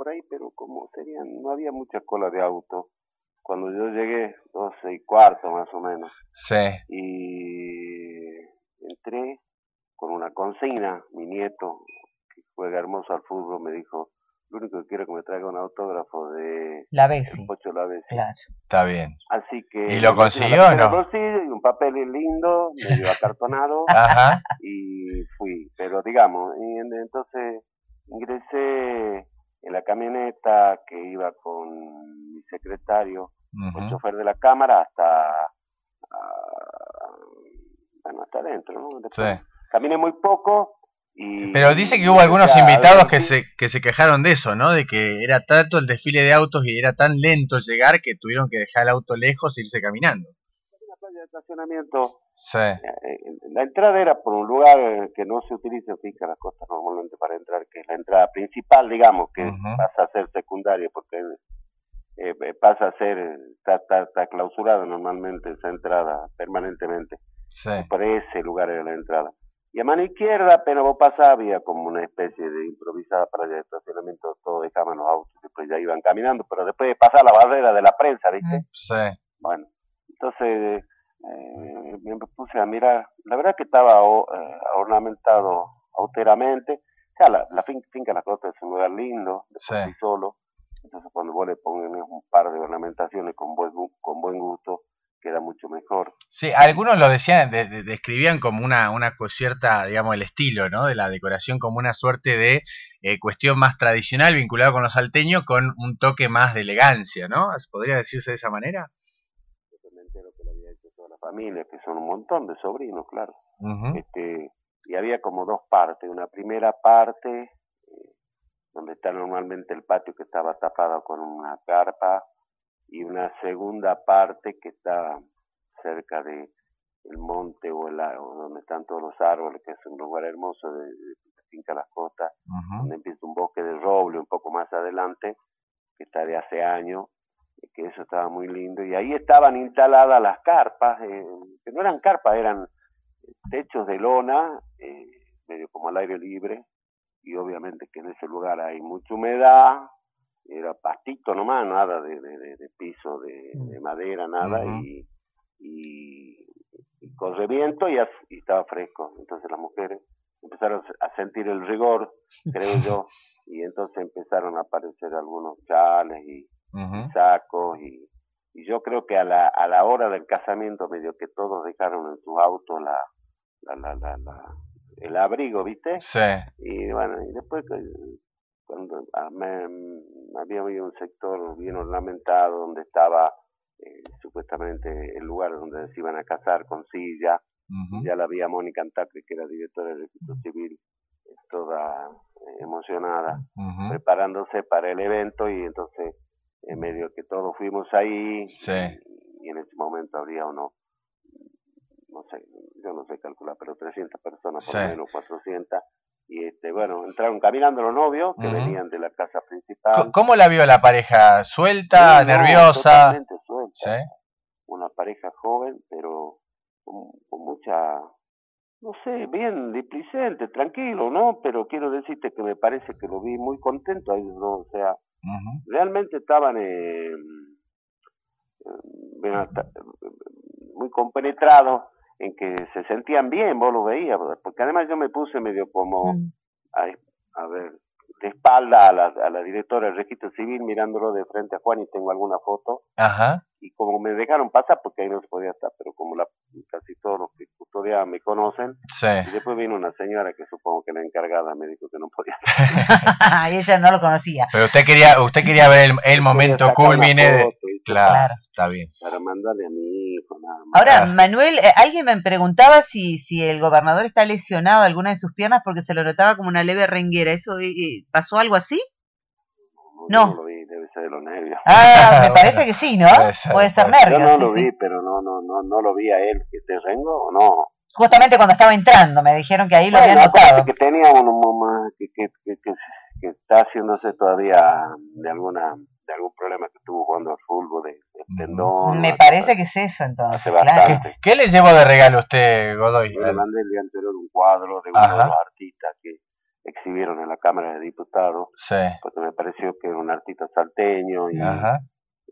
ahí, pero como serían, no había mucha cola de auto. Cuando yo llegué, 12:15 más o menos, Sí. y entré con una consigna. Mi nieto, que juega hermoso al fútbol, me dijo, lo único que quiero es que me traiga un autógrafo de La el Bessi. Pocho Lavezzi. Claro. Está bien. Así que ¿Y lo me metí una consiguió o lapicera en el no? bolsillo y un papel lindo, medio acartonado, Ajá. y fui. Pero digamos, entonces ingresé en la camioneta que iba con mi secretario, el chofer de la cámara, bueno, hasta adentro, ¿no? Después, Sí. caminé muy poco Pero dice que y hubo algunos empecé a invitados advertir. que se quejaron de eso, ¿no? De que era tanto el desfile de autos y era tan lento llegar que tuvieron que dejar el auto lejos e irse caminando. Una playa de estacionamiento. Sí. La entrada era por un lugar que no se utiliza en Finca Las Costas normalmente para entrar, que es la entrada principal, digamos, que pasa a ser secundaria, porque pasa a ser, está clausurada normalmente esa entrada permanentemente. Sí. Por ese lugar era la entrada. Y a mano izquierda, apenas vos pasás, había como una especie de improvisada playa de estacionamiento, todos dejaban los autos, después ya iban caminando, pero después de pasar la barrera de la prensa, ¿viste? Sí. Bueno, entonces me puse a mirar, la verdad que estaba ornamentado austeramente. O sea, la finca Las Costas es un lugar lindo, de por sí solo. Entonces cuando vos le pones un par de ornamentaciones con buen gusto, queda mucho mejor. Sí, algunos lo decían, describían como una cierta, digamos, el estilo, ¿no? De la decoración como una suerte de cuestión más tradicional vinculada con los salteños, con un toque más de elegancia, ¿no? ¿Podría decirse de esa manera? Yo me entero que lo había hecho toda la familia, que son un montón de sobrinos, claro. Y había como dos partes. Una primera parte, donde está normalmente el patio, que estaba tapado con una carpa, y una segunda parte que está cerca de el monte o el lago, donde están todos los árboles, que es un lugar hermoso de Finca Las Costas, donde empieza un bosque de roble un poco más adelante, que está de hace años, que eso estaba muy lindo, y ahí estaban instaladas las carpas, que no eran carpas, eran techos de lona, medio como al aire libre, y obviamente que en ese lugar hay mucha humedad, era pastito nomás, nada de piso de madera, nada, y corre viento y estaba fresco. Entonces las mujeres empezaron a sentir el rigor, creo yo, y entonces empezaron a aparecer algunos chales y sacos, y yo creo que a la hora del casamiento medio que todos dejaron en sus autos el abrigo, ¿viste? Sí. Y bueno, y después cuando había un sector bien ornamentado donde estaba supuestamente el lugar donde se iban a casar con silla, ya la vi a Mónica Antacre, que era directora del registro civil, toda emocionada, preparándose para el evento, y entonces en medio que todos fuimos ahí, y en ese momento habría no sé, yo no sé calcular, pero 300 personas por lo menos, 400, y bueno, entraron caminando los novios que venían de la casa principal. ¿Cómo la vio la pareja? ¿Suelta, nerviosa? Totalmente suelta. Una pareja joven, pero con mucha, no sé, bien displicente, tranquilo, ¿no? Pero quiero decirte que me parece que lo vi muy contento a ellos, ¿no? O sea, realmente estaban muy compenetrados en que se sentían bien, vos lo veías, porque además yo me puse medio como a ver, de espalda a la directora del registro civil, mirándolo de frente a Juan, y tengo alguna foto, y como me dejaron pasar, porque ahí no se podía estar, pero como casi todos los que custodiaban me conocen, y después vino una señora que supongo que la encargada me dijo que no podía estar. Y ella no lo conocía. Pero usted quería ver el momento culmine. Claro, está bien. Para mandarle a mi hijo, nada más. Ahora, Manuel, alguien me preguntaba si el gobernador está lesionado alguna de sus piernas porque se lo notaba como una leve renguera. ¿Eso pasó algo así? No. No lo vi, debe ser de los nervios. Me parece que sí, ¿no? Puede ser nervios. Yo no lo vi, pero no lo vi a él que esté rengo, o no. Justamente cuando estaba entrando, me dijeron que ahí lo habían notado. Que tenía que está haciéndose todavía de algún problema que tuvo jugando al fútbol, de tendón. Me parece que es eso, entonces. Claro. ¿Qué le llevó de regalo a usted, Godoy? Yo le mandé el día anterior un cuadro de uno de los artistas, que exhibieron en la Cámara de Diputados, sí, porque me pareció que era un artista salteño y ajá,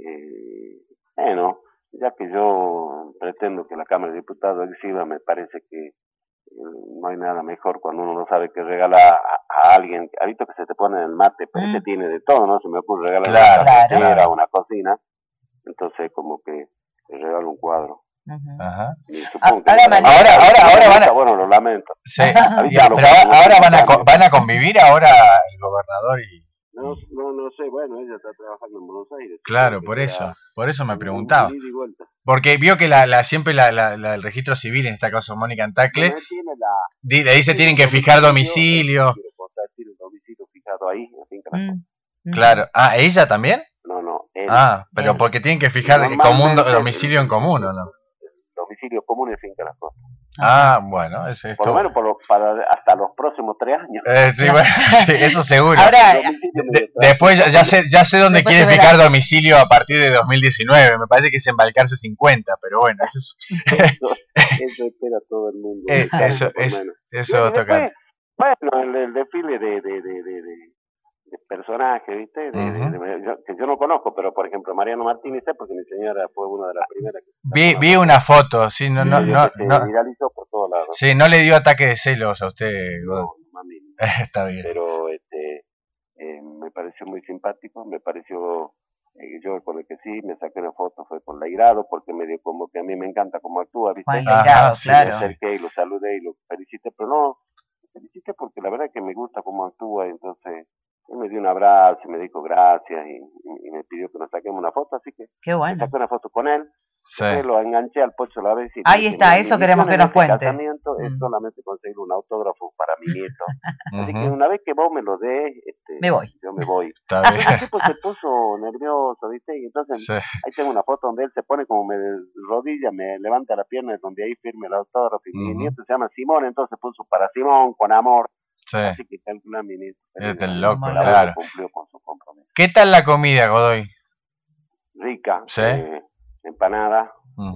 bueno, ya que yo pretendo que la Cámara de Diputados exhiba, me parece que no hay nada mejor cuando uno no sabe que regala a alguien. Ha visto que se te pone en el mate, pero ese tiene de todo, ¿no? Se me ocurre regalar claro, una cafetera, claro. una cocina, entonces como que le regalo un cuadro. Ajá. Y supongo que Ahora van a... bueno, lo lamento. Sí, ya, pero ahora van a convivir ahora el gobernador y... No sé, bueno, ella está trabajando en Buenos Aires. Claro, por eso me preguntaba. Porque vio que siempre el registro civil, en este caso Mónica Antacle, le dice tienen que fijar domicilio. Tiene el domicilio fijado ahí, Claro. Ah, ¿ella también? No, él. Ah, pero porque tienen que fijar domicilio en común, ¿o no? Domicilio común en Finca Las Costas. Ah, bueno, es esto. Por lo menos hasta los próximos 3 años. Sí, bueno, sí, eso seguro. Ahora, después ya sé dónde quiere fijar domicilio a partir de 2019. Me parece que es en Balcarce 50, pero bueno, eso espera todo el mundo. Eso toca. Bueno, el desfile de personajes, ¿viste? Que yo no conozco, pero por ejemplo Mariano Martínez, porque mi señora fue una de las primeras que vi una foto, sí, no viralizó por todos lados. Sí, no le dio ataque de celos a usted. No, mami. Está bien. Pero me pareció muy simpático, me pareció yo con el que sí me saqué una foto fue con Leirado, porque medio como que a mí me encanta cómo actúa, ¿viste? Leirado, claro. Me acerqué y lo saludé y lo felicité, pero no, lo felicité porque la verdad es que me gusta cómo actúa, entonces él me dio un abrazo y me dijo gracias y me pidió que nos saquemos una foto, así que qué bueno. me saqué una foto con él. Sí. Lo enganché al Pocho la vez y ahí está, eso queremos que nos cuente. Casamiento es solamente conseguir un autógrafo para mi nieto. Así que una vez que vos me lo des, me voy. Yo me voy. Está bien. El tipo se puso nervioso, ¿viste? Y entonces ahí tengo una foto donde él se pone como me rodilla, me levanta la pierna, donde ahí firme el autógrafo. Y mi nieto se llama Simón, entonces puso para Simón, con amor. Sí. Así que calcula mi nieto. Es el loco, claro. Cumplió con su compromiso. ¿Qué tal la comida, Godoy? Rica. Sí. Empanada.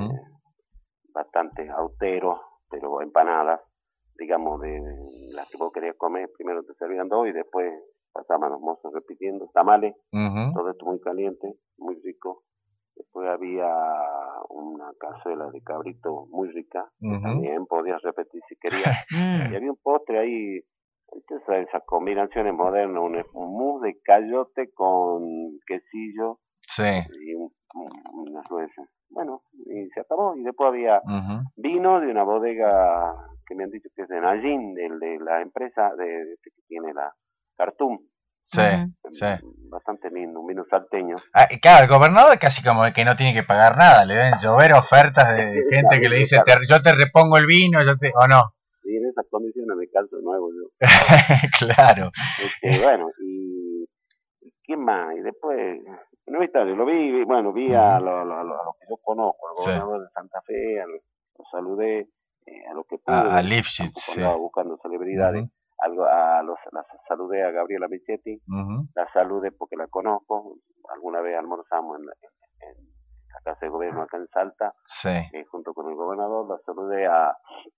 Bastante austero, pero empanadas, digamos, de las que vos querías comer, primero te servían 2 y después pasaban los mozos repitiendo, tamales, todo esto muy caliente, muy rico. Después había una cazuela de cabrito muy rica, también podías repetir si querías. Y había un postre ahí, entonces esas combinaciones modernas, un mousse de cayote con quesillo y unas nueces. Bueno, y se acabó. Y después había vino de una bodega que me han dicho que es de Nallín, de la empresa que tiene la Cartoon. Sí. Bastante lindo, un vino salteño. Claro, el gobernador casi como que no tiene que pagar nada, le deben llover ofertas de gente que le dice, yo te repongo el vino, o no. Sí, en esas condiciones me calzo de nuevo yo. Claro. Bueno, y ¿quién más? Y después, no lo vi, bueno, vi a los que yo conozco, al gobernador de Santa Fe, lo saludé, a los que pude. A Lifshitz, andaba buscando celebridades. La saludé a Gabriela Michetti, la saludé porque la conozco, alguna vez almorzamos en la casa de gobierno acá en Salta, junto con el gobernador, la saludé a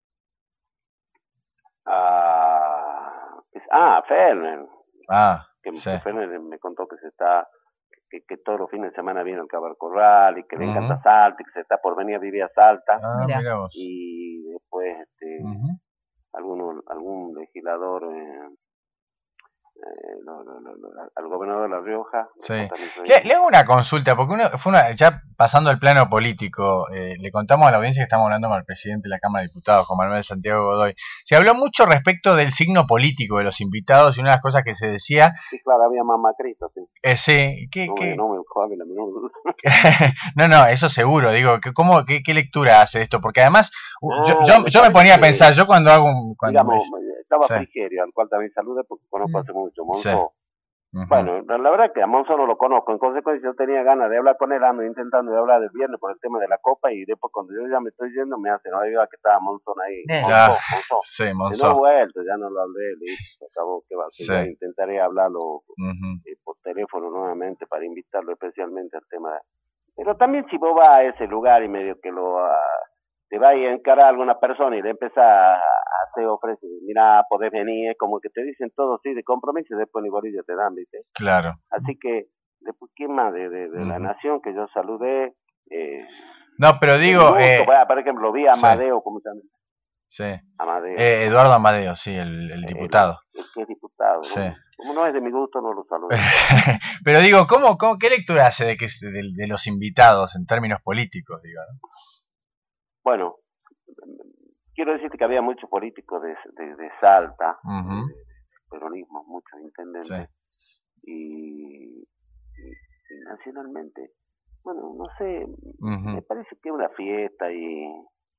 Ferner, Ferner me contó que que todos los fines de semana viene al Cabar Corral y que le encanta Salta y que se está por venir a vivir a Salta. Y después algún legislador, al gobernador de La Rioja. Le hago una consulta, porque ya pasando al plano político, le contamos a la audiencia que estamos hablando con el presidente de la Cámara de Diputados, con Manuel Santiago Godoy. Se habló mucho respecto del signo político de los invitados y una de las cosas que se decía... Sí, claro, había más macritos, sí. Sí, No me jodas la menor duda. No, eso seguro, digo, ¿qué lectura hace esto? Porque además, yo me ponía a pensar, yo cuando hago estaba Frigerio, al cual también saludé porque conozco hace mucho, Monzó. Bueno, la verdad que a Monzó no lo conozco, en consecuencia yo tenía ganas de hablar con él, ando intentando de hablar del viernes por el tema de la Copa y después cuando yo ya me estoy yendo me hacen, oiga que estaba Monzón ahí, Monzó. Sí, Monzó. No he vuelto, ya no lo hablé, listo, acabó, ¿qué va a hacer? Ya intentaré hablarlo por teléfono nuevamente para invitarlo especialmente al tema. Pero también si vos vas a ese lugar y medio que te va a encarar a alguna persona y le empieza a hacer ofrecer, mira, podés venir, como que te dicen todo, sí, de compromiso y después ni bolillo te dan, ¿viste? Claro. Así que, después, ¿quién más de la nación que yo saludé? No, pero digo... por ejemplo, vi a Amadeo, ¿cómo se llama? Sí. Amadeo. Eduardo Amadeo, sí, el diputado. El que es diputado, sí. ¿no? Como no es de mi gusto, no lo saludo. Pero digo, ¿qué lectura hace de los invitados en términos políticos, digo, ¿no? Bueno, quiero decirte que había muchos políticos de Salta, de peronismo, muchos intendentes, y nacionalmente, bueno, no sé, me parece que es una fiesta y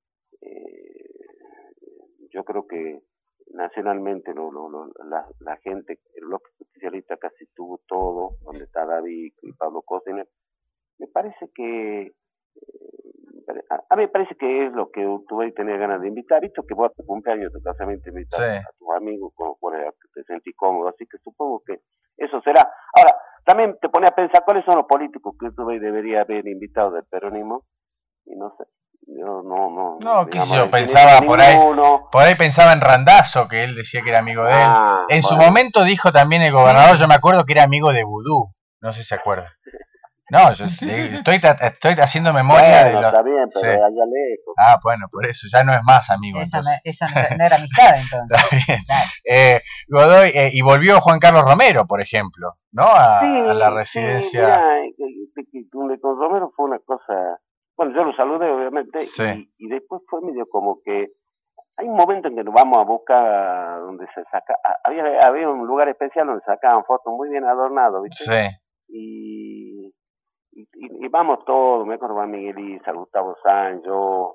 yo creo que nacionalmente la gente, el bloque socialista casi tuvo todo, donde está David y Pablo Cosiner. Me parece que a mí me parece que es lo que tú vas a tener ganas de invitar, visto que vos a tu cumpleaños, tu casamiento, invitas a tus amigos con los cuales te sentís cómodo, así que supongo que eso será. Ahora, también te pone a pensar cuáles son los políticos que tú debería haber invitado del peronismo, y no sé. Yo yo pensaba por ahí pensaba en Randazzo, que él decía que era amigo de él. En su momento dijo también el gobernador, yo me acuerdo que era amigo de Vudú, no sé si se acuerda. No, yo estoy haciendo memoria de los... Está bien, pero allá lejos. Bueno, por eso, ya no es más amigo. Eso no era amistad, entonces. Está bien. Claro. Godoy, y volvió Juan Carlos Romero, por ejemplo, ¿no? A la residencia. Sí, mira, con Romero fue una cosa... Bueno, yo lo saludé, obviamente, y después fue medio como que... Hay un momento en que nos vamos a buscar donde se saca... Había un lugar especial donde sacaban fotos muy bien adornados, ¿viste? Sí. Y vamos todos, me acuerdo a Miguel Isa, Gustavo Sanz, yo,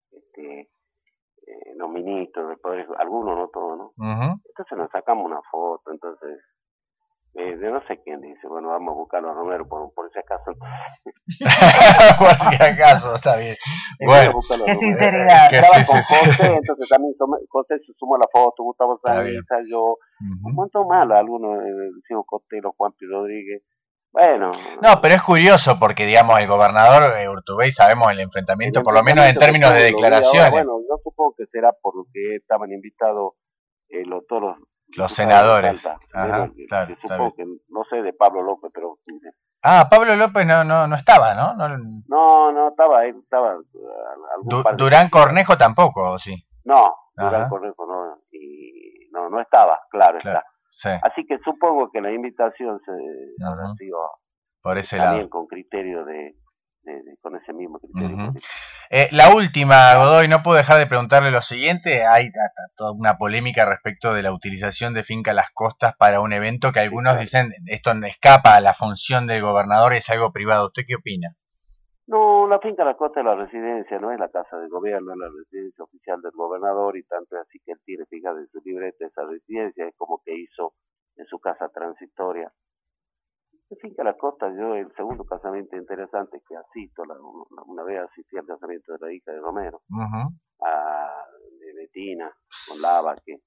los ministros del Poder, algunos, no todos, ¿no? Entonces nos sacamos una foto, entonces... de no sé quién dice, bueno, vamos a buscar a los Romero por si acaso. Por si acaso, está bien. Bueno, qué sinceridad. Estaba con José, entonces también José se sumó a la foto, Gustavo Sánchez, yo, un montón más, algunos, Ciego Cotelo, Juanpi Rodríguez. Bueno. No, pero es curioso porque, digamos, el gobernador Urtubey, sabemos el enfrentamiento, por lo menos en términos de declaraciones. Bueno, yo supongo que será por lo que estaban invitados todos los senadores. Ajá, claro. Supongo que, no sé de Pablo López, pero... Pablo López no estaba, ¿no? No, estaba ahí, estaba... Durán Cornejo tampoco, ¿sí? No, Durán Cornejo no, y no estaba, claro. Está. Sí. Así que supongo que la invitación se habrá sido por ese también lado. Con criterio con ese mismo criterio. La última, Godoy, no puedo dejar de preguntarle lo siguiente. Hay toda una polémica respecto de la utilización de Finca Las Costas para un evento que algunos dicen esto escapa a la función del gobernador, es algo privado. ¿Usted qué opina? No, la Finca Las Costas es la residencia, no es la casa de gobierno, es la residencia oficial del gobernador, y tanto es así que él tiene fijada en su libreta esa residencia, es como que hizo en su casa transitoria. En Finca Las Costas, yo el segundo casamiento interesante que asisto, una vez asistí al casamiento de la hija de Romero, de Betina, con Lava, que...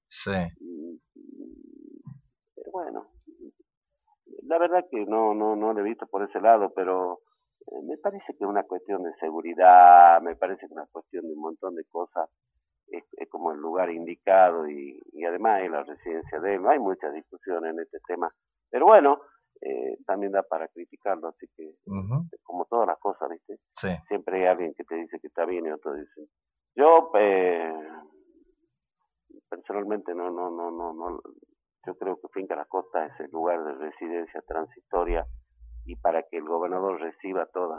Pero bueno, la verdad que no lo he visto por ese lado, pero me parece que es una cuestión de seguridad, me parece que es una cuestión de un montón de cosas, es como el lugar indicado y además es la residencia de él, no hay muchas discusiones en este tema, pero bueno, también da para criticarlo, así que como todas las cosas, ¿viste? Siempre hay alguien que te dice que está bien y otros dicen. Yo personalmente yo creo que Finca Las Costas es el lugar de residencia transitoria y para que el gobernador reciba toda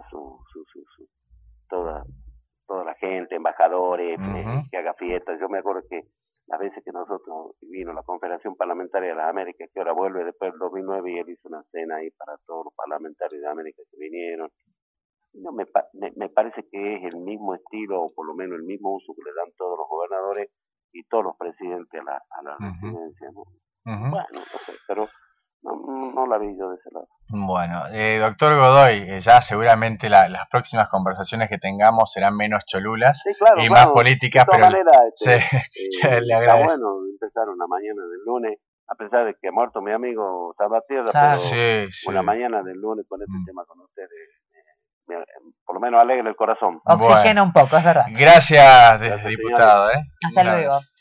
toda la gente, embajadores, que haga fiestas. Yo me acuerdo que las veces que nosotros vino la Confederación Parlamentaria de las Américas, que ahora vuelve después del 2009, y él hizo una cena ahí para todos los parlamentarios de América que vinieron. No, me parece que es el mismo estilo, o por lo menos el mismo uso que le dan todos los gobernadores y todos los presidentes a la residencia, ¿no? Bueno, no sé, pero no la vi yo de ese lado. Bueno, doctor Godoy, ya seguramente las próximas conversaciones que tengamos serán menos cholulas y más políticas, pero manera, le agradezco. Está bueno empezar una mañana del lunes, a pesar de que ha muerto mi amigo Salvatierra, pero una mañana del lunes con este tema con ustedes por lo menos alegra el corazón. Oxigena un poco, es verdad. Gracias, diputado. Hasta luego.